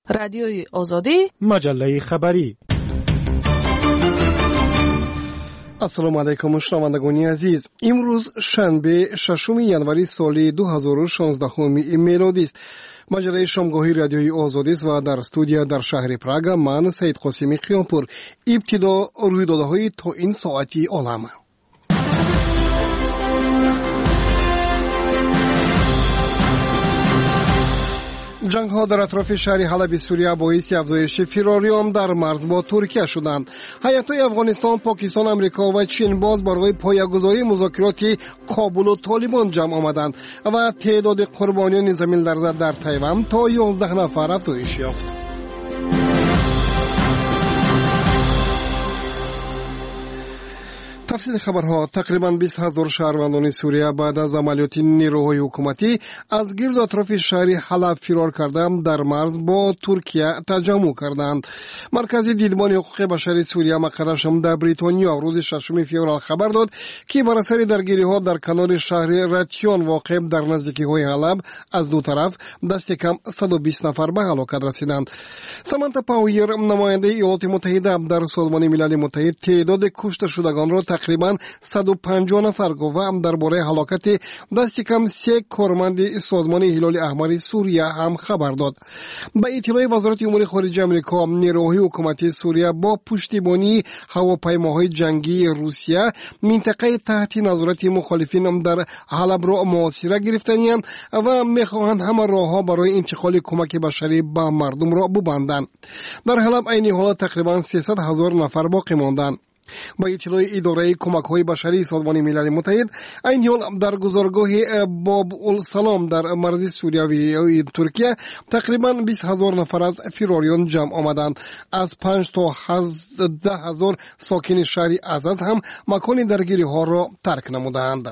رادیوی آزادی، مجله خبری. السلام علیکم شنوندگان عزیز. امروز شنبه 6 ینوری سال 2016 میلادی است. مجله شامگاهی رادیوی آزادی است و در استودیو در شهر پراگ من سید قاسمی خیامپور. ابتدا رویدادهای تا این ساعتی عالم. جنگ ها در اطراف شهر حلب سوریه باعث افزایش فراریان در مرز با ترکیه شدند. هیئت‌های افغانستان، پاکستان، آمریکا و چین باز برای پایه‌گذاری مذاکرات کابل و طالبان جمع آمدند و تعداد قربانیان زمین لرزه در تایوان تا 11 نفر افزایش یافت. تفصیل خبرها. تقریباً 20,000 شهروندان سوریه بعد از عملیات نیروهای حکومتی از گرد و اطراف شهر حلب فرار کرده در مرز با ترکیه تجمع کردند. مرکز دیدبان حقوق بشر سوریه مقرش هم در بریتانیا روز 6 فوریه خبر داد که بر اثر درگیری‌ها در کنار شهر رتیون واقع در نزدیکی‌های حلب از دو طرف دست کم 120 نفر به هلاکت رسیدند. سامانتا پاویر، نماینده ایالات متحده در سازمان ملل متحد، تعداد کشته شدگان را تقریباً 150 نفر گفت و درباره هلاکت دست کم 3 کارمند سازمان هلال احمر سوریه هم خبر داد. به اطلاع وزارت امور خارجه آمریکا، نیروهای حکومتی سوریه با پشتیبانی هواپیماهای جنگی روسیه منطقه تحت نظارت مخالفین در حلب را محاصره گرفتند و می‌خواهند همه راه‌ها برای انتقال کمک بشری به مردم را ببندند. در حلب عین حال تقریباً 300,000 نفر باقی ماندند. با اطلاع اداره کمک‌های بشری سازمان ملل متحد، این حال در گذرگاه باب السلام در مرز سوریه و ترکیه تقریباً 20,000 نفر از فراریان جمع آمدند. از 5 تا 10,000 ساکن شهر عزاز هم مکان درگیری‌ها را ترک نمودند.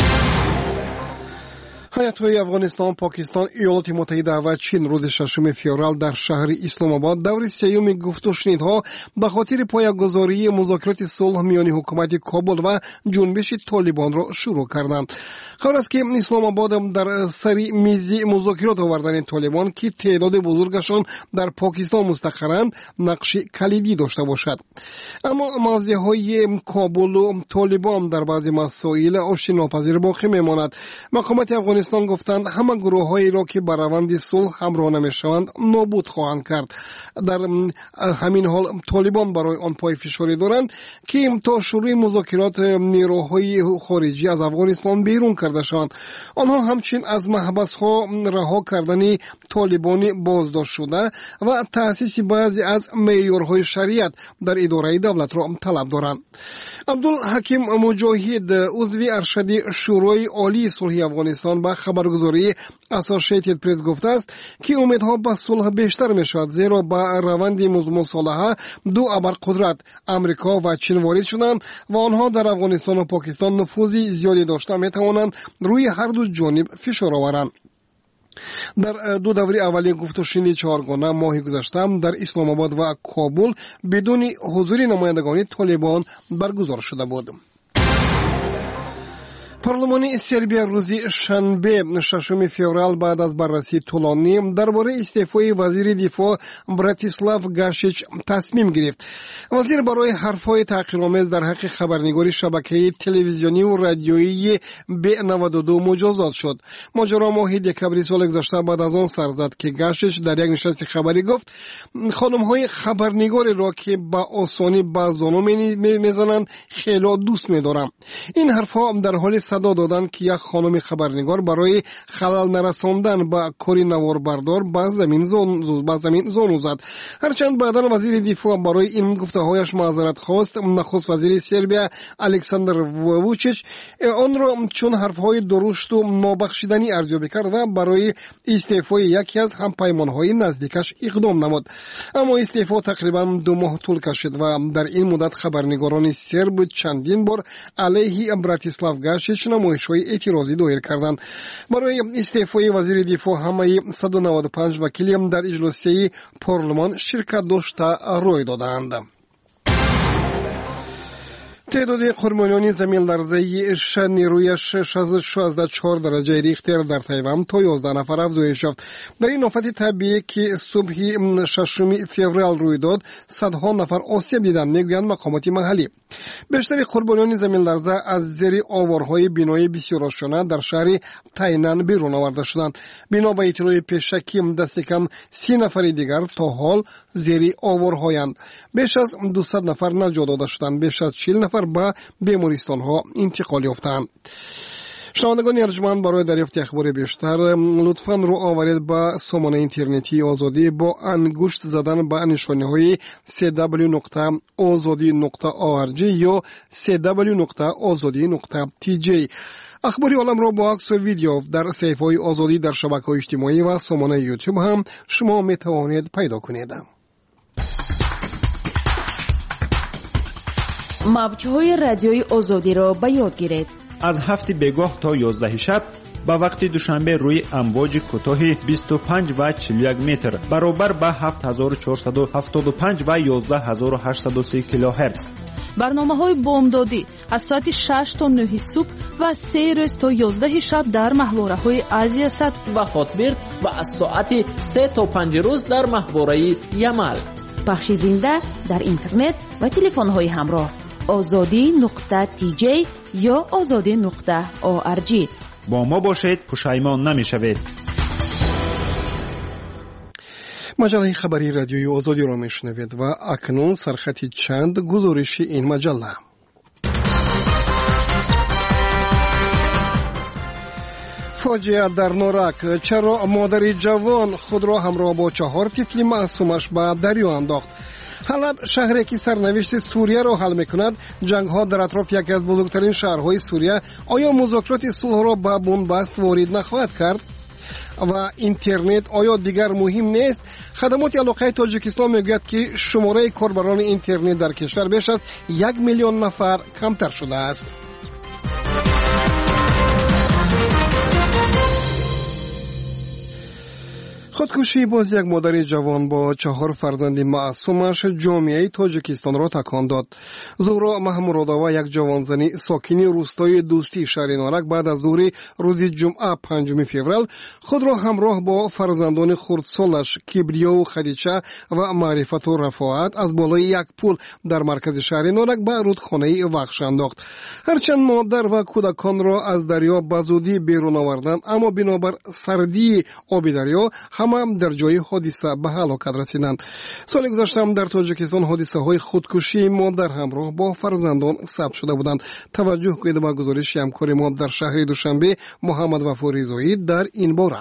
هیئت‌های افغانستان، پاکستان، ایالات متحده و چین روز 6 فوریه در شهر اسلام آباد دور سیوم گفت و شنیدها به خاطر پایه‌گذاری مذاکرات صلح میان حکومت کابل و جنبش طالبان را شروع کردند. خبر است که اسلام آباد در سر میز مذاکرات آوردن طالبان که تعداد بزرگشان در پاکستان مستقرند نقش کلیدی داشته باشد. اما موضع‌های کابل و طالبان در بعضی مسائل آشتیناپذیر باقی میماند. مقامات افغانستان گفتند همه گروه‌هایی را که بر روند صلح همراه نمی‌شوند نابود خواهند کرد. در همین حال طالبان برای آن پای فشاری دارند که تا شروع مذاکرات نیروهای خارجی از افغانستان بیرون کرده شوند. آنها همچنین از محبس‌ها رها کردن طالبان بازداشت شده و تأسیس بعضی از معیارهای شریعت در اداره دولت را طلب دارند. عبدالحکیم مجاهد، عضو ارشد شورای عالی صلح افغانستان، با خبرگزاری اسوسییتد پرس گفته است که امیدها به صلح بیشتر می شود، زیرا با روند مصالحه دو ابرقدرت آمریکا و چین وارد شدند و آنها در افغانستان و پاکستان نفوذی زیادی داشته می توانند روی هر دو جانب فشار آورند. در دو دوره اولی گفت و شنید چهارگانه ماه گذشته در اسلام آباد و کابل بدون حضور نمایندگان طالبان برگزار شده بود. پارلمان سربیا روز شنبه 6 فوریه بعد از بررسی طولانی درباره استعفای وزیر دفاع براتیسلاو گاشیچ تصمیم گرفت. وزیر برای حرف‌های تحقیرآمیز در حق خبرنگاری شبکه تلویزیونی و رادیویی B92 مجازات شد. ماجرا ماه دکمبر سال گذشته بعد از آن سر زد که گاشیچ در یک نشست خبری گفت خانم‌های خبرنگاری را که با آسانی به زانو می‌زنند خیلی دوست می‌دارم. این حرف‌ها در حال صدا دادند که یک خانم خبرنگار برای خلل نرساندن به کاری نواربردار به زمین زانو زد. هرچند بعداً وزیر دفاع برای این گفته‌هایش معذرت خواست. نخست وزیر سربیا الکساندر ووچیچ آن را چون حرف‌های درشت و نابخشیدنی ارزیابی کرد و برای استعفای یکی از همپیمان‌های نزدیکش اقدام نمود. اما استعفا تقریباً 2 ماه طول کشید و در این مدت خبرنگاران سرب چندین بار علیه براتیسلاو گاشیچ نمایش‌های اعتراضی دایر کردند. برای استعفای وزیر دفاع همه 195 وکیل هم در اجلاسی پارلمان شرکت داشته روی دادند. تعداد قربانیان زمین‌لرزه نیروی 6.4 درجه ریختر در تایوان تا 11 نفر افزایش یافت. در این آفت طبیعی که صبح 6 فوریه روی داد، صدها نفر آسیب دیدند، میگویند مقامات محلی. بیشتر قربانیان زمین‌لرزه از زیر آوارهای بینایی بسیار آشنا در شهر تاینان بیرون آورده شدند. بنا به اطلاع پیشکی دست کم 30 نفر دیگر تا حال زیر آوارهایند. بیش از 200 نفر نجات داده شدند. بیش از 40 نفر به بیمارستان ها انتقال یافتند. شنوندگان ارجمند، برای دریافت اخبار بیشتر لطفاً رو آورید به سامانه اینترنتی آزادی با انگشت زدن به نشانه های www.azadi.org یا www.azadi.tj. اخباری عالم را با عکس و ویدیو در صفحه های آزادی در شبکه‌های اجتماعی و سامانه یوتیوب هم شما می توانید پیدا کنید. موج‌های رادیوی آزادی را به یاد گیرید. از 7 بگاه تا 11 شب با وقت دوشنبه روی امواج کوتاه 25 و 41 متر برابر با 7475 و 11830 کیلوهرتز. برنامه‌های بامدادی از ساعت 6 تا 9 صبح و 3 روز تا 11 شب در محوره‌های آسیا سد و هاتبرد و از ساعت 3 تا 5 روز در محوره یمل. پخش زنده در اینترنت و تلفن‌های همراه azadi.tj یا azadi.org. با ما باشید، پشیمان نمی‌شوید. مجله خبری رادیوی آزادی را میشنوید و اکنون سرخط چند گزارش این مجله. فاجعه در نورک. چرا مادر جوان خود را همراه با 4 طفل معصومش به دریا انداخت؟ حلب شهری که سرنوشت سوریه را حل می‌کند، جنگ‌ها در اطراف یکی از بزرگترین شهرهای سوریه، آیا مذاکرات صلح را به بنبست وارد نخواهد کرد؟ و اینترنت آیا دیگر مهم نیست؟ خدمات علاقه تاجیکستان میگوید که شماره کاربران اینترنت در کشور بیش از 1 میلیون نفر کمتر شده است. خودکشی باز یک مادر جوان با 4 فرزند معصومش جامعه تاجیکستان را تکان داد. زهرا محمودآوا، یک جوانزنی ساکن روستای دوستی شهر نارک، بعد از ظهر روز جمعه 5 فوریه خود را همراه با فرزندان خردسالش کبریا و خدیجه و معرفت و رفاعت از بالای یک پل در مرکز شهر نارک به رودخانه وخش انداخت. هرچند مادر و کودکان را از دریا به زودی بیرون آوردند، اما بنابر سردی آب دریا همه در جای حادثه به هلاکت رسیدند. سال گذشته هم در تاجیکستان حادثه های خودکشی مادر همراه با فرزندان ثبت شده بودند. توجه کنید به گزارش همکار ما در شهر دوشنبه محمد وفا رضایی در این باره.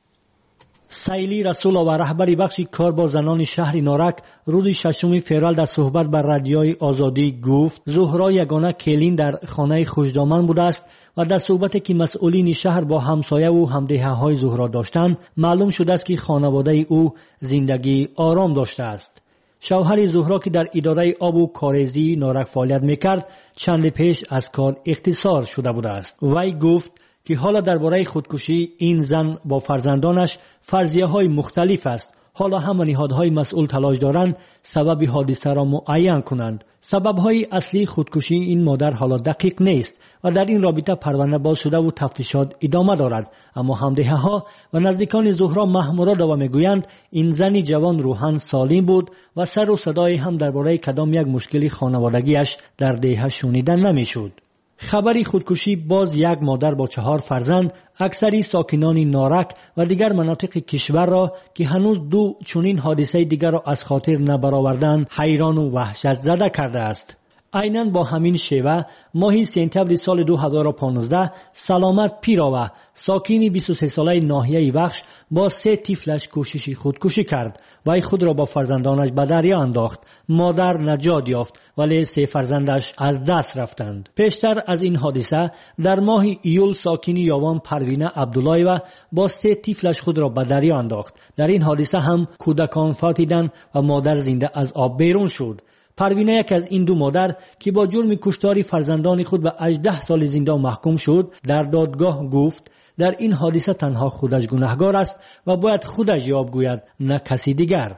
سیلی رسول و رهبر بخش کار با زنان شهر نارک روز 6 فوریه در صحبت با رادیوی آزادی گفت زهرا یگانه کلین در خانه خوشدامن بوده است و در صحبتی که مسئولین شهر با همسایه و همدهه‌های زهرا داشتند معلوم شده است که خانواده او زندگی آرام داشته است. شوهر زهرا که در اداره آب و کاریزی نارک فعالیت میکرد چند پیش از کار اختصار شده بوده است. وی گفت که حالا درباره خودکشی این زن با فرزندانش فرضیه‌های مختلف است. حالا همه نهادهای مسئول تلاش دارند سبب حادثه را معین کنند. سبب‌های اصلی خودکشی این مادر حالا دقیق نیست و در این رابطه پرونده باز شده و تفتیشات ادامه دارد. اما همدهه‌ها و نزدیکان زهرا محمودآوا میگویند این زنی جوان روحاً سالم بود و سر و صدای هم درباره کدام یک مشکلی خانوادگیش در دهه شنیده نمیشد. خبری خودکشی باز یک مادر با 4 فرزند اکثری ساکنان نارک و دیگر مناطق کشور را که هنوز 2 چنین حادثه دیگر را از خاطر نبرآوردند حیران و وحشت زده کرده است. عیناً با همین شیوه ماه سپتامبر سال 2015 سلامت پیراوا ساکن 23 ساله ناحیه وخش با 3 طفلش کوشش خودکشی کرد و خود را با فرزندانش به دریا انداخت. مادر نجات یافت ولی 3 فرزندش از دست رفتند. پیشتر از این حادثه در ماه ایول ساکن یاوان پروینه عبداللهیوا با 3 طفلش خود را به دریا انداخت. در این حادثه هم کودکان فوت دیدند و مادر زنده از آب بیرون شد. پروینه یک از این 2 مادر که با جرم کشتار فرزندان خود به 18 سال زندان محکوم شد در دادگاه گفت در این حادثه تنها خودش گناهکار است و باید خودش جواب گوید نه کسی دیگر.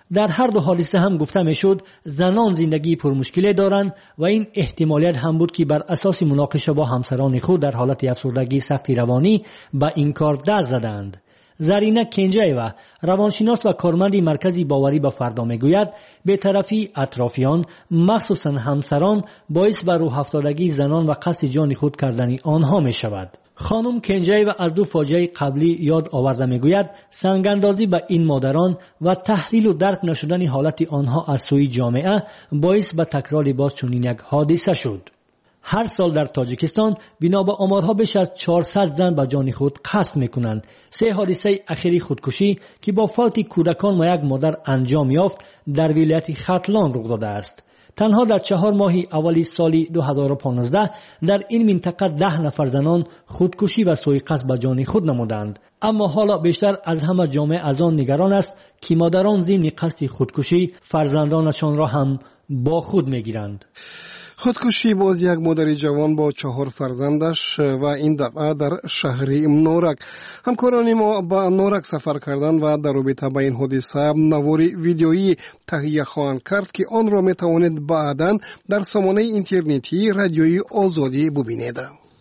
در هر دو حادثه هم گفته میشد زنان زندگی پرمشکلی دارند و این احتمالیت هم بود که بر اساس مناقشه با همسران خود در حالت افسردگی سختی روانی به این کار دست زدند. زرینه کنجایوا روانشناس و کارمند مرکزی باوری به فردا میگوید بی‌طرفی اطرافیان مخصوصا همسران باعث بر روح افتادگی زنان و قصد جان خود کردن آنها می شود. خانم کنجایوا از دو فاجعه قبلی یاد آورده میگوید سنگاندازی به این مادران و تحلیل و درک نشدن حالت آنها از سوی جامعه باعث به تکرار باز چنین یک حادثه شد. هر سال در تاجیکستان بنا به آمارها بیش از 400 زن به جان خود قصد میکنند. 3 حادثه اخیری خودکشی که با فوت کودکان و یک مادر انجام یافت در ولایت ختلان رخ داده است. تنها در 4 ماه اولی سال 2015 در این منطقه 10 نفر زنان خودکشی و سوء قصد به جان خود نمودند. اما حالا بیشتر از همه جامعه از آن نگران است که مادران ضمن قصد خودکشی فرزندانشان را هم با خود میگیرند. خودکشی باز یک مادر جوان با 4 فرزندش و این دفعه در شهر نورک. همکاران ما با نورک سفر کردند و در رابطه با این حادثه نواری ویدیویی تهیه خواهند کرد که آن را میتوانید بعداً در سامانه اینترنتی رادیوی آزادی ببینید.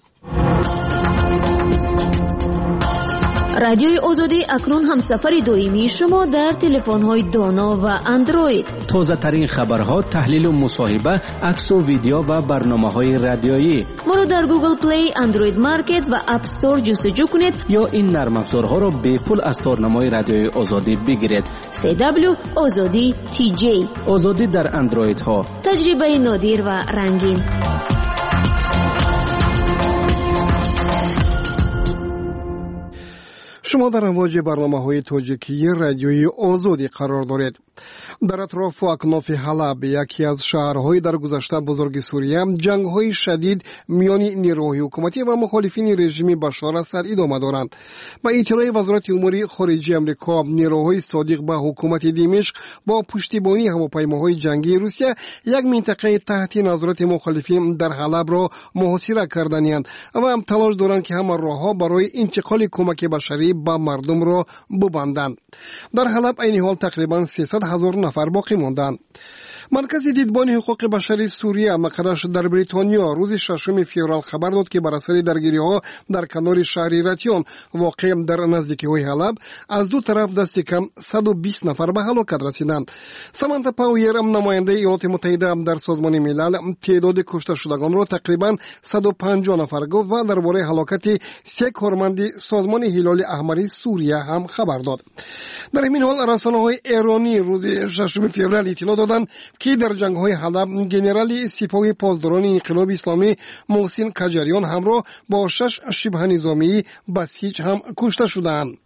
رادیوی آزادی اکنون هم سفر دویمی شما در تلفن‌های دانا و اندروید. تازه ترین خبرها، تحلیل و مصاحبه، عکس و ویدیو و برنامه‌های رادیویی. ما را در گوگل پلی، اندروید مارکت و اپ استور جستجو کنید یا این نرم افزارها را به پول از تارنمای رادیوی آزادی بگیرید. CW آزادی TJ. آزادی در اندروید ها. تجربه نادر و رنگین. شما در امواج برنامه‌های تاجیکی رادیوی آزادی قرار دارید. در اطراف و اکناف حلب، یکی از شهرهای در گذشته بزرگ سوریه، جنگ‌های شدید میان نیروهای حکومتی و مخالفین رژیم بشار اسد ادامه دارند. با اطلاع وزارت امور خارجه آمریکا، نیروهای صادق به حکومت دمشق با پشتیبانی هواپیماهای جنگی روسیه یک منطقه تحت نظارت مخالفین در حلب را محاصره کردند و هم تلاش دارند که همه راه‌ها برای انتقال کمک بشری به مردم را ببندند. در حلب این حال تقریبا 300,000 نفر باقی ماندند. مرکز دیدبان حقوق بشری سوریه مقرش در بریتانیا روز 6 فوریه خبر داد که بر اثر درگیری‌ها در کنار شهر راتیون واقع در نزدیکی‌های حلب از دو طرف دست کم 120 نفر به هلاکت رسیدند. سامانتا پاویر، نماینده ایالات متحده در سازمان ملل، تعداد کشته شدگان را تقریبا 150 نفر گفت و درباره هلاکت 3 کارمند سازمان هلال احمر سوریه هم خبر داد. در همین حال رسانه‌های ایرانی روز 6 فوریه اطلاع دادند که در جنگ‌های حلب گنرال سپاه پاسداران انقلاب اسلامی محسن کجریان همراه با 6 شبه نظامی بسیج هم کشته شدند.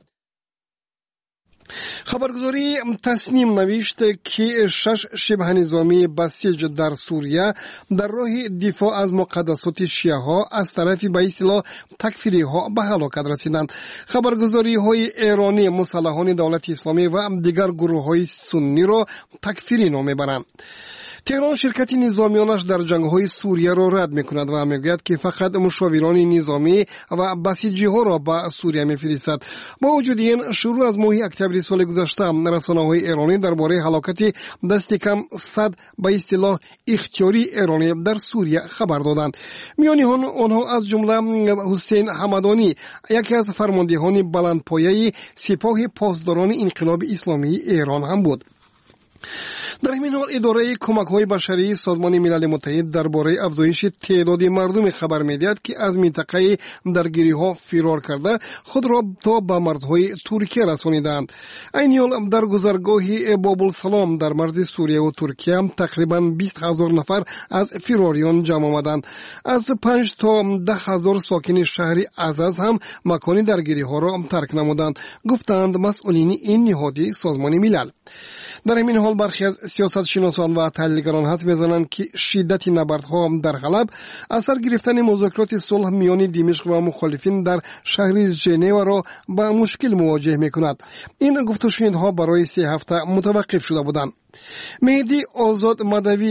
خبرگزاری تصنیم نوشت که 6 شبه نظامی بسیج در سوریه در راه دفاع از مقدسات شیعه ها از طرف به اصطلاح تکفیری ها به هلاکت رسیدند. خبرگزاری های ایرانی مسلحان دولت اسلامی و دیگر گروه های سنی را تکفیری نام میبرند. تهران شرکت نظامیانش در جنگ‌های سوریه را رد می‌کند و می‌گوید که فقط مشاوران نظامی و بسیجی‌ها را به سوریه می‌فرستد. با وجود این، شروع از ماه اکتبر سال گذشته رسانه‌های ایرانی درباره هلاکت دست کم 100 به اصطلاح اختیاری ایرانی در سوریه خبر دادند. میان آنها از جمله حسین حمدانی، یکی از فرماندهان بلندپایه سپاه پاسداران انقلاب اسلامی ایران هم بود. در همین حال اداره کمک‌های بشری سازمان ملل متحد درباره افزایش تعداد مردم خبر می‌دهد که از منطقه درگیری‌ها فرار کرده خود را تا به مرزهای ترکیه رسانیدند. این حال در گذرگاه بابالسلام در مرز سوریه و ترکیه تقریباً 20,000 نفر از فراریان جمع آمدند. از 5 تا 10,000 ساکن شهر عزاز هم مکان درگیری‌ها را ترک نمودند، گفتند مسئولین این نهاد سازمان ملل. در همین حال برخی از سیاستشناسان و تحلیلگران حدس می‌زنند که شدت نبردها در حلب اثر گرفتن مذاکرات صلح میان دمشق و مخالفین در شهر ژنو را با مشکل مواجه می‌کند. این گفت و شنیدها برای 3 هفته متوقف شده بودند. مهدی آزاد مدوی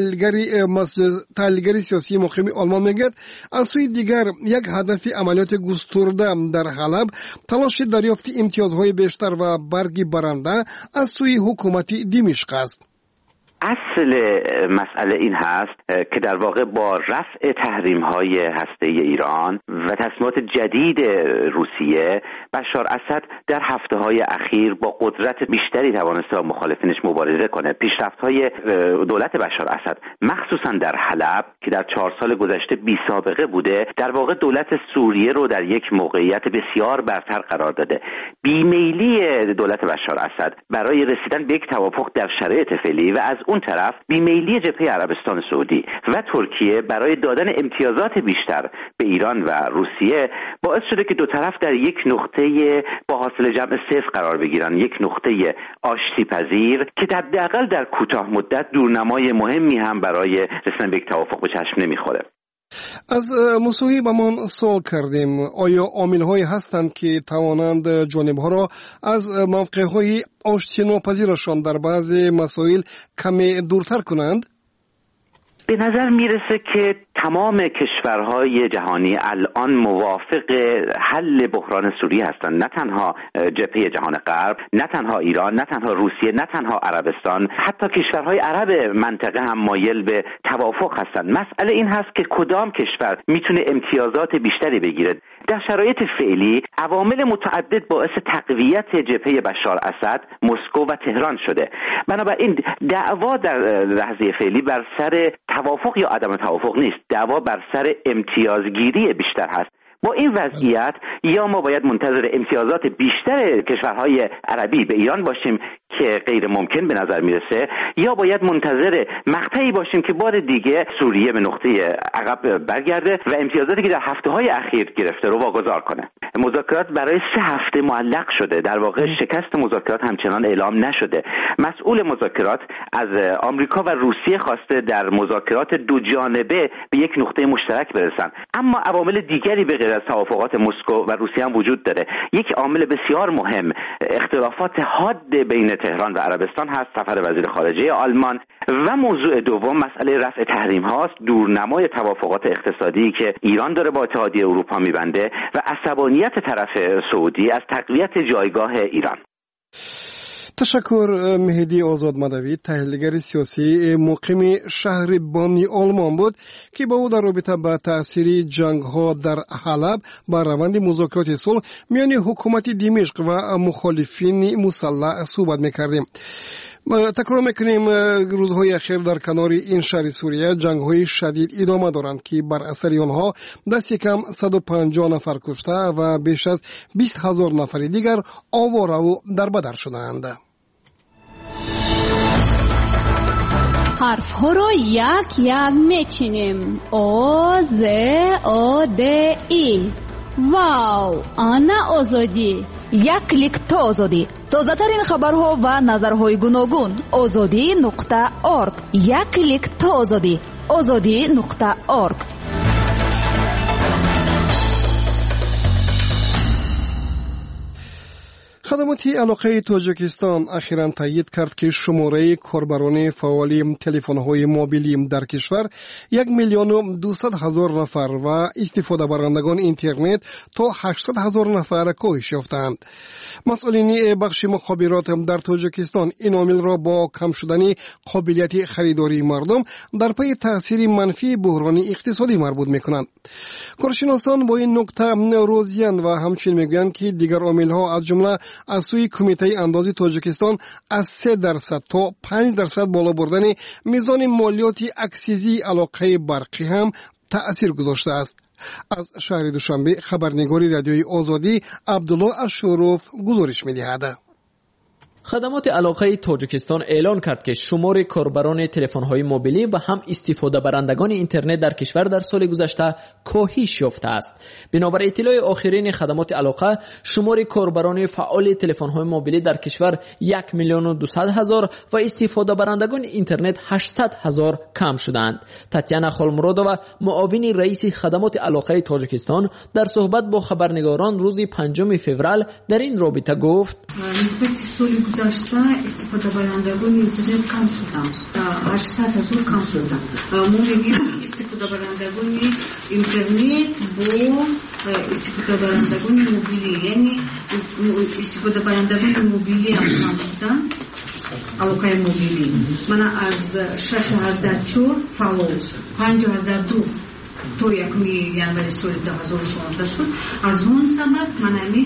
تحلیلگر سیاسی مقیم آلمان میگوید از سوی دیگر یک هدف عملیات گسترده در حلب تلاش دریافت امتیازهای بیشتر و برگی برنده از سوی حکومت دمشق است. اصل مسئله این هست که در واقع با رفع تحریم‌های هسته‌ای ایران و تصمیمات جدید روسیه، بشار اسد در هفته‌های اخیر با قدرت بیشتری توانسته با مخالفینش مبارزه کنه. پیشرفت‌های دولت بشار اسد مخصوصاً در حلب که در 4 سال گذشته بی سابقه بوده، در واقع دولت سوریه رو در یک موقعیت بسیار برتر قرار داده. بیمیلی دولت بشار اسد برای رسیدن به یک توافق در شرایط فعلی و از اون طرف بیمیلی جبهه عربستان سعودی و ترکیه برای دادن امتیازات بیشتر به ایران و روسیه باعث شده که دو طرف در یک نقطه با حاصل جمع 0 قرار بگیرن، یک نقطه آشتی پذیر که حداقل در کوتاه مدت دورنمای مهمی هم برای رسیدن به یک توافق به چشم نمیخوره. از مصاحبه‌مان سوال کردیم آیا عامل‌هایی هستند که توانند جانب‌ها را از موقع‌های آشتی ناپذیرشان در بعض مسائل کمی دورتر کنند؟ به نظر میرسه که تمام کشورهای جهانی الان موافق حل بحران سوریه هستند، نه تنها جبهه جهان غرب، نه تنها ایران، نه تنها روسیه، نه تنها عربستان، حتی کشورهای عرب منطقه هم مایل به توافق هستند. مسئله این هست که کدام کشور میتونه امتیازات بیشتری بگیره. در شرایط فعلی عوامل متعدد باعث تقویت جبهه بشار اسد مسکو و تهران شده. بنابراین دعوا در لحظه فعلی بر سر توافق یا عدم توافق نیست، دعوا بر سر امتیازگیری بیشتر هست. با این وضعیت یا ما باید منتظر امتیازات بیشتر کشورهای عربی به ایران باشیم که غیر ممکن به نظر میرسه، یا باید منتظر مقطعی باشیم که بار دیگه سوریه به نقطه عقب برگرده و امتیازاتی که در هفته‌های اخیر گرفته رو واگذار کنه. مذاکرات برای 3 هفته معلق شده، در واقع شکست مذاکرات همچنان اعلام نشده. مسئول مذاکرات از آمریکا و روسیه خواسته در مذاکرات دو جانبه به یک نقطه مشترک برسن، اما عوامل دیگری به غیر از توافقات مسکو و روسیه هم وجود داره. یک عامل بسیار مهم اختلافات حاد بین تهران و عربستان هست، سفر وزیر خارجه آلمان، و موضوع دوم مسئله رفع تحریم هاست، دورنمای توافقات اقتصادی که ایران داره با اتحادیه اروپا میبنده و عصبانیت طرف سعودی از تقویت جایگاه ایران. تشکر. مهدی آزاد مدوی تحلیلگر سیاسی مقیم شهر بانی آلمان بود که با او در رابطه با تأثیر جنگ‌ها در حلب بر روند مذاکرات صلح میان حکومت دمشق و مخالفین مسلح صحبت می‌کردیم. تکرار میکنیم روزهای اخیر در کنار این شهر سوریه جنگ‌های شدید ادامه دارند که بر اثر آنها دست کم 150 نفر کشته و بیش از 20,000 نفر دیگر آواره و دربدر شدند. حرف ها را یک یک میچینیم. آ ز آ د ای. واو، آنا آزادی. یک کلیک تا آزادی. تازه ترین خبرها و نظرهای گوناگون. azadi.org. یک کلیک تا آزادی. azadi.org. خدمات علاقه تاجیکستان اخیراً تایید کرد که شماره کاربران فعال تلفن‌های موبیلی در کشور 1,200,000 نفر و استفاده برندگان اینترنت تا 800,000 نفر کاهش یافتند. مسئولین بخش مخابرات در تاجیکستان این عامل را با کم شدن قابلیت خریداری مردم در پی تاثیر منفی بحران اقتصادی مربوط می‌کنند. کارشناسان با این نکته راضی‌اند و همچنین می‌گویند که دیگر عامل‌ها از جمله از سوی کمیته اندازی تاجیکستان از 3% تا 5% بالا بردن میزان مالیات اکسیزی علاقه برقی هم تأثیر گذاشته است. از شهر دوشنبه خبرنگاری رادیوی آزادی عبدالله اشروف گزارش می‌دهد. خدمات علاقه تاجیکستان اعلان کرد که شمار کاربران تلفن‌های موبیلی و هم استفاده برندگان اینترنت در کشور در سال گذشته کاهش یافته است. بنابر اطلاع آخرین خدمات علاقه، شمار کاربران فعال تلفن‌های موبیلی در کشور 1,200,000 و استفاده برندگان اینترنت 800,000 کم شدند. تاتیانا خالمرادووا، معاون رئیس خدمات علاقه تاجیکستان، در صحبت با خبرنگاران روز 5 فوریه در این رابطه گفت: گذشته استفاده برندگان اینترنت کم شدن، 800,000 کم شدن. ما میگیم استفاده برندگان اینترنت با استفاده برندگان موبیلی، یعنی استفاده برندگان موبیلی هم کم شدن. علاقه موبیلی من از 6,004 فعال 5,002 تو یکمی январи соли 2016 шуд. аз он сабаб манами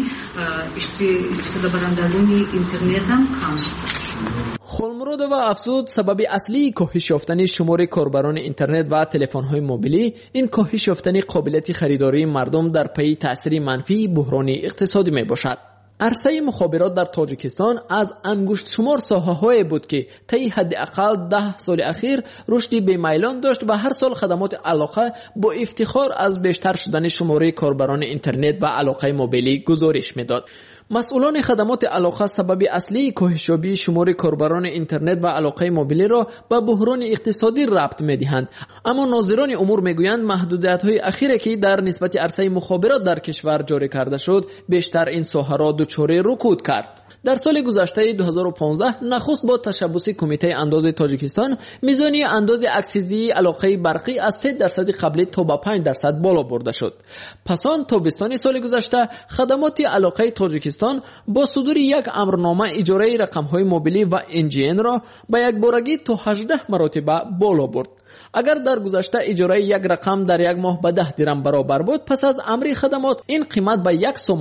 истифодабарандагони интернетам кам шуд. خولمرودова افزود سبب اصلی کاهش یافتن شمار کاربران اینترنت و تلفن‌های موبیلی این کاهش یافتن قابلیت خریداری مردم در پی تأثیر منفی بحران اقتصادی میباشد. عرصه مخابرات در تاجیکستان از انگشت شمار ساحه‌هایی بود که طی حداقل 10 سال اخیر رشد بی‌میلان داشت و هر سال خدمات علاقه با افتخار از بیشتر شدن شماره کاربران اینترنت و علاقه موبیلی گزارش می‌داد. مسئولان خدمات علاقه سبب اصلی کاهش یابی شمار کاربران اینترنت و علاقه موبیلی را به بحران اقتصادی ربط می‌دهند، اما ناظران امور میگویند محدودیت‌های اخیری که در نسبت عرصه مخابرات در کشور جاری کرده شد بیشتر این ساحه را دچار رکود کرد. در سال گذشته 2015 نخست با تشبث کمیته انداز تاجیکستان میزانی انداز اکسیزی علاقه برقی از 3% قبلی تا به 5% بالا برده شد. پس آن تابستان سال گذشته خدمات علاقه تاجیکستان با صدور یک امرنامه اجاره رقم‌های موبیلی و NGN را به یک بارگی تا 18 مرتبه بالا برد. اگر در گذشته اجاره یک رقم در یک ماه به 10 درم برابر بود، پس از امر خدمات این قیمت به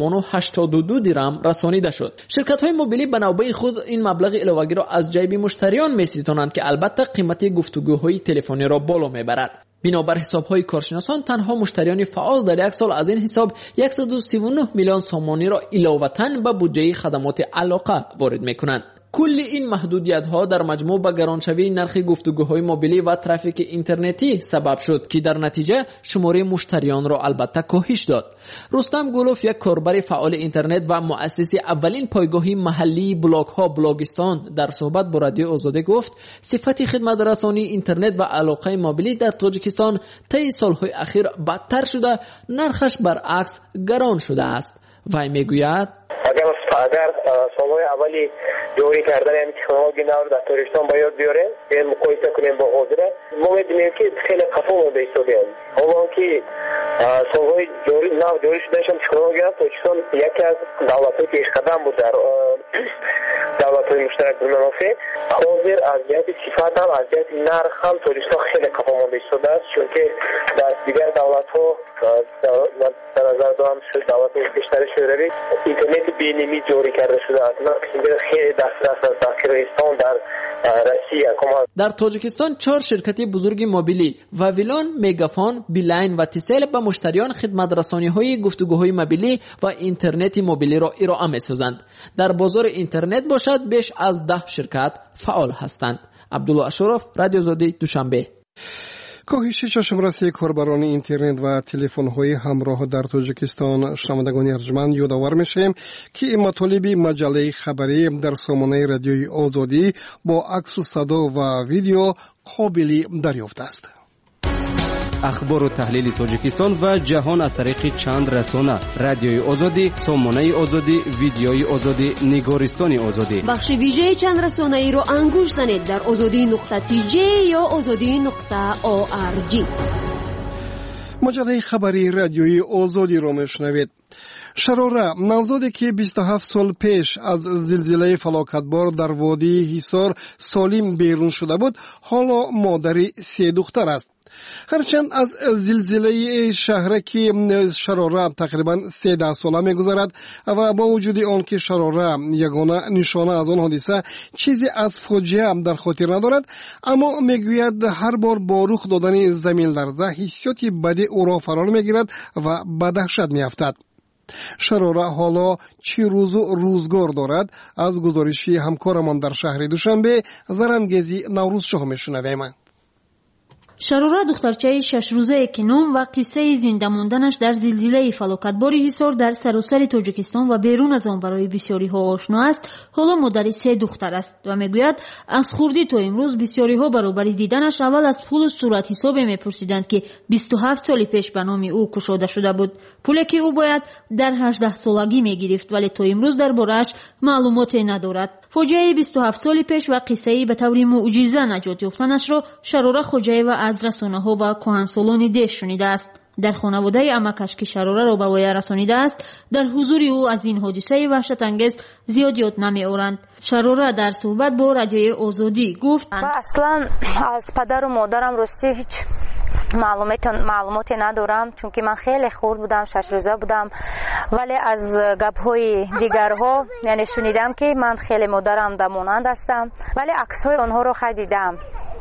1.82 درم رسانیده شد. شرکت‌های موبیلی به نوبه خود این مبلغ علاوه‌ای را از جیب مشتریان می‌ستانند که البته قیمت گفتگوهای تلفنی را بالا میبرد. بنابر حساب‌های کارشناسان تنها مشتریان فعال در یک سال از این حساب 139 میلیون سامانی را علاوه‌اً به بودجه خدمات علاقه وارد می‌کنند. کل این محدودیت‌ها در مجموع به گرانشوی نرخ گفتگوهای موبیلی و ترافیک اینترنتی سبب شد که در نتیجه شماره مشتریان را البته کاهش داد. رستم گلوف یک کاربر فعال اینترنت و مؤسس اولین پایگاه محلی بلاگ‌ها بلاگستان در صحبت با رادیو آزادی گفت صفت خدمت رسانی اینترنت و علاقه موبیلی در تاجیکستان طی سال‌های اخیر بدتر شده، نرخش برعکس گران شده است. وی میگوید اگر سال‌های اولی جوری کردن این تکنولوژی نو در تاجیکستان باید بیاره، این مقایسه کنیم با حاضره، ما می‌بینیم که خیلی خفا مونده ایستاده. حالا که سال‌های جوری شدنشان تکنولوژی هم تاجیکستان یکی از دولت‌های پیشقدم بود در دولت‌های مشترک بالمنافع. حاضر از جهت صفت هم از جهت نرخ هم تاجیکستان خیلی خفا مونده ایستاده است، چون که در دیگر دولت‌ها در نظر دارم دولت‌های بیشتر شوروی اینترنت بینیمی جوری کرده شده است. خیلی دسترس از تاجیکستان در روسیه. در تاجیکستان 4 شرکت بزرگ موبیلی واویلان، میگافون، بیلاین و تیسل به مشتریان خدمت رسانی‌های گفتگوهای موبیلی و اینترنت موبیلی را ارائه می‌سازند. در بازار اینترنت باشد بیش از 10 شرکت فعال هستند. عبدالله اشرف، رادیو آزادی، دوشنبه. کاهش چشمرسی کاربران اینترنت و تلفن‌های همراه در تاجیکستان شنوندگان ارجمند یادآور می‌شیم که این مطالب مجله خبری در سامانه رادیوی آزادی با عکس و صدا و ویدیو قابل دریافت است. اخبار و تحلیل تاجیکستان و جهان از طریق چند رسانه: رادیوی آزادی، سامانه آزادی، ویدیوی آزادی، نگارستان آزادی. بخش ویژه چند رسانه‌ای رو انگوش زنید در azadi.tj یا azadi.org. مجله خبری رادیوی آزادی را میشنوید. شراره، نوزادی که 27 سال پیش از زلزله فلاکتبار در وادی حصار سالم بیرون شده بود، حالا مادری 3 دختر است. هرچند از زلزله شهرکی شراره تقریبا 13 ساله می‌گذرد و با وجود آن که شراره یگانه نشانه از آن حادثه چیزی از فاجعه در خاطر ندارد، اما میگوید هر بار با رخ دادن زمین لرزه حسیاتی بدی او را فرا میگیرد و به دهشت میافتد. شراره حالا چه روز و روزگار دارد؟ از گزارشی همکارمان در شهر دوشنبه زرنگیزی نوروز شاه میشنویم. شروره دخترچه 6 روزه که نام و قصه زنده ماندنش در زلزله فلاکتباری حصار در سراسر تاجیکستان و بیرون از آن برای بسیاری ها آشنا است. حالا مادر 3 دختر است و میگوید از خوردی تا امروز بسیاری ها برابری دیدنش اول از پول صورت حساب میپرسیدند که 27 سال پیش به نام او گشوده شده بود. پولی که او باید در 18 سالگی میگرفت ولی تا امروز درباره‌اش معلوماتی ندارد. فاجعه 27 سال پیش و قصه به طور معجزه نجات یافتنش را شروره خوجایی و از رسانه‌ها و کهنسالان دیش شنیده است. در خانواده امکش که شروره را به وی رسانیده است در حضور او از این حادثه وحشت انگیز زیاد یاد نمی‌آورند. شروره در صحبت با رادیوی آزادی گفت اصلا از پدر و مادرم راستی هیچ معلوماتی ندارم چون که من خیلی خرد بودم، 6 روزه بودم، ولی از گپ‌های دیگرها یعنی شنیدم که من خیلی مادرم دمانند هستم، ولی عکس‌های آنها رو دیدم،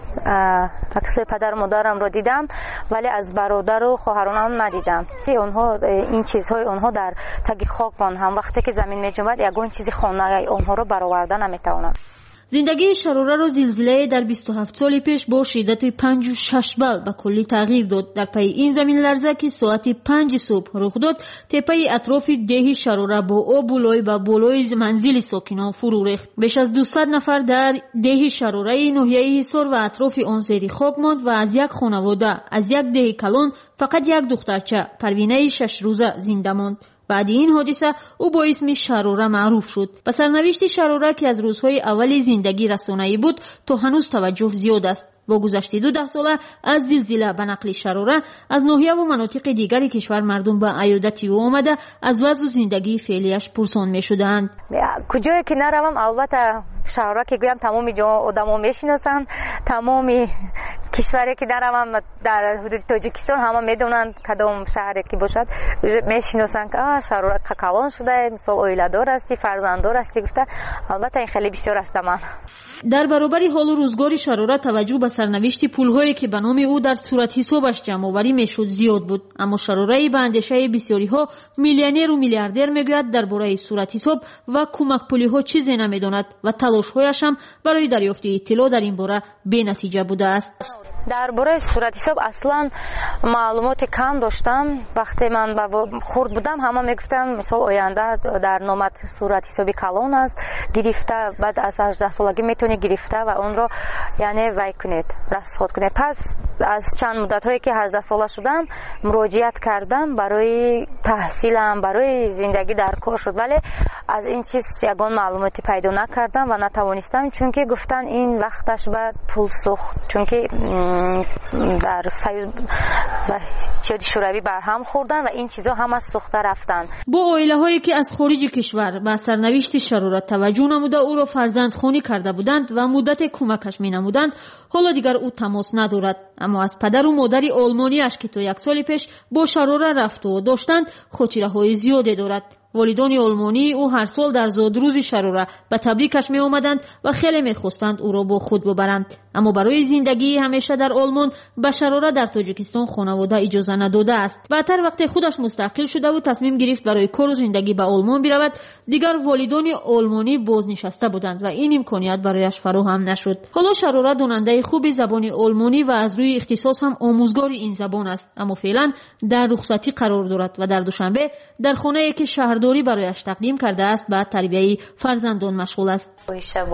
عکس‌های پدر و مادرم رو دیدم ولی از برادر و خواهرانم ندیدم. اونها این چیزهای اونها در تگ خاک هم وقتی که زمین می‌جنبد یگان چیزی خانه اونها رو برآوردن نمی‌توانم. زندگی شروره را زلزله در 27 سال پیش با شدت 5.6 بال به کلی تغییر داد. در پی این زمین لرزه که ساعت 5 صبح رخ داد، تپه اطراف ده شروره با آب و بالای منزل ساکنان فرو ریخت. بیش از 200 نفر در ده شروره ناحیه حصار و اطراف آن زیر خاک ماند و از یک خانواده از یک ده کلان فقط یک دخترچه پروینه 6 روزه زنده ماند. بعد این حادثه او با اسم شروره معروف شد. به سرنوشت شروره که از روزهای اولی زندگی رسانه‌ای بود تا هنوز توجه زیاد است. با گذشت 12 ساله از زلزله به نقل شروره از ناحیه و مناطق دیگری کشور مردم به عیادت او آمده از وضع زندگی فعلیش پرسان می‌شدند. کجایی که نروم البته شروره که گویم تمام آدم‌ها میشناسند، تمام کشوری که نروم در حدود تاجیکستان همه میدونند کدام شهری که باشد میشناسند که شروره کلان شده، مثلا اویله‌دار هستی، فرزنددار هستی گفته. البته این خیلی بسیار است من. در برابر حال و روزگار شروره توجه به سرنوشت پول‌هایی که به نام او در صورت حسابش جمع‌آوری میشد زیاد بود، اما شروره به اندیشه بسیاری‌ها میلیونر و میلیاردر میگوید درباره صورت حساب و کمک پولی‌ها چیزی نمیداند و تلاش‌هایش هم برای دریافت اطلاع در این باره بی‌نتیجه بوده است. درباره صورت حساب اصلا معلومات کم داشتم. وقتی من خرد بودم همه میگفتن مثلا آینده در نامت صورت حسابی کلان است، گرفته بعد از 18 سالگی میتونی گرفته و اون رو یعنی وای کنید، رصد کنید. پس از چند مدت هایی که 18 ساله شدم مراجعت کردم برای تحصیلم، برای زندگی در کار شد، ولی از این چیز یگان معلوماتی پیدا نکردم و نتوانستم چون که گفتن این وقتش بعد پول سوخت، چون که در سیاز و چیز شوروی برهم خوردن و این چیزا هم از سوخته رفتن. با عائله هایی که از خارج کشور به سرنوشت شروره توجه نموده او را فرزندخوانی کرده بودند و مدت کمکش می نمودند، حالا دیگر او تماس ندارد. اما از پدر و مادر آلمانیش که تا 1 سال پیش با شروره رفت و داشتند خاطره های زیادی دارد. والدان آلمانی او هر سال در زادروز شروره به تبریکش می آمدند و خیلی می خواستند او را با خود ببرند، اما برای زندگی همیشه در آلمان به شروره در تاجیکستان خانواده اجازه نداده است. بعدتر وقتی خودش مستقل شده و تصمیم گرفت برای کار و زندگی به آلمان برود، دیگر والدان آلمانی بازنشسته بودند و این امکانیت برایش فراهم نشد. حالا شروره داننده خوب زبان آلمانی و از روی اختصاص هم آموزگار این زبان است، اما فعلا در رخصتی قرار دارد و در دوشنبه در خانه‌ای که شهرداری برایش تقدیم کرده است به تربیت فرزندان مشغول است.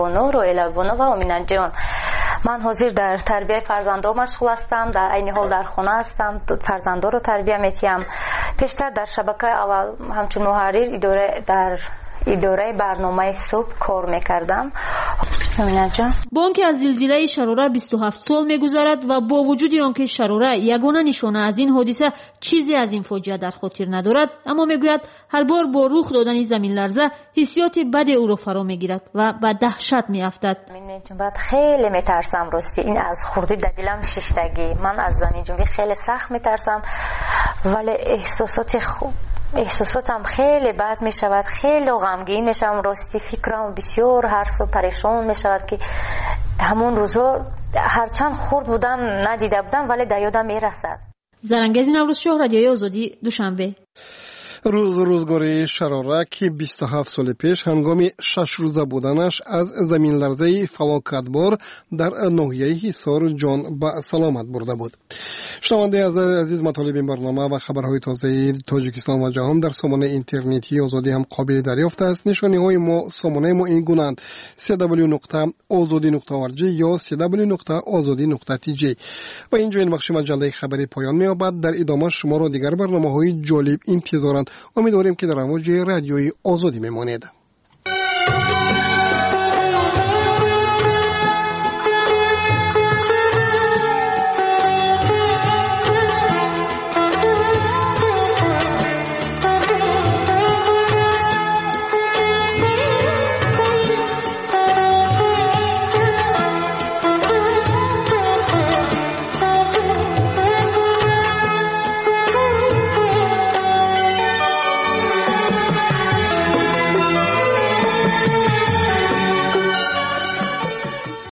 من حاضر در تربیت فرزندان مشغول هستم، در عین حال در خانه هستم، فرزندان رو تربیت می‌کنم. پیشتر در شبکه اول همچون محرر اداره برنامه صبح کار میکردم. با آنکه از زلزله شروره 27 سال میگذرد و با وجود آنکه شروره یگانه نشانه از این حادثه چیزی از این فاجعه در خاطر ندارد، اما میگوید هر بار با رخ دادن زمین لرزه حسیات بد او را فرا میگیرد و به دهشت میافتد. بعد خیلی میترسم راستی، این از خوردی در دلم شیشتگی. من از زمین جنبی خیلی سخت میترسم، ولی احساساتم خیلی بد می شود، خیلی غمگین می شدم. راستی فکرم بسیار هرس و پریشان می شود که همون روزا هرچند خورد بودم ندیده بودم ولی در یادم می رسد. زرنگیز نوروز شاه، رادیوی آزادی، دوشنبه. روزگاری شرارک که 27 سال پیش هنگام 6 روزه بودنش از زمین لرزه فلاکتبار در ناحیه حصار جان به سلامت برده بود. شنونده عزیز، مطالب این برنامه و خبرهای تازه تاجیکستان و جهان در سامانه اینترنتی آزادی هم قابل دریافت است. نشانه های سامانه ما این گونند: www.azadi.org یا www.azadi.tj. و اینجا این بخش مجله خبری پایان می‌یابد. در ادامه شما را دیگر برنامه‌های جالب انتظارند. امیدواریم که در امواج رادیوی آزادی میمانید.